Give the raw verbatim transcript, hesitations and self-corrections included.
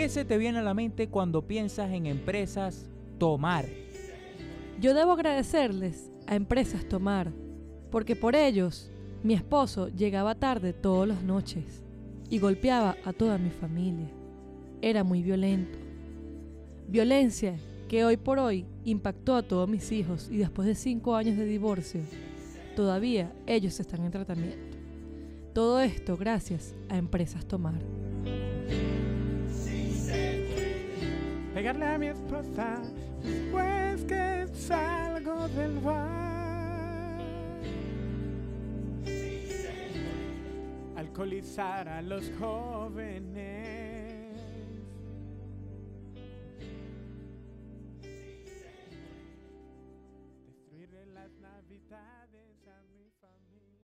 ¿Qué se te viene a la mente cuando piensas en Empresas Tomar? Yo debo agradecerles a Empresas Tomar, porque por ellos mi esposo llegaba tarde todas las noches y golpeaba a toda mi familia. Era muy violento. Violencia que hoy por hoy impactó a todos mis hijos y después de cinco años de divorcio, todavía ellos están en tratamiento. Todo esto gracias a Empresas Tomar. Pegarle a mi esposa después que salgo del bar. Alcoholizar a los jóvenes. Destruirle las navidades.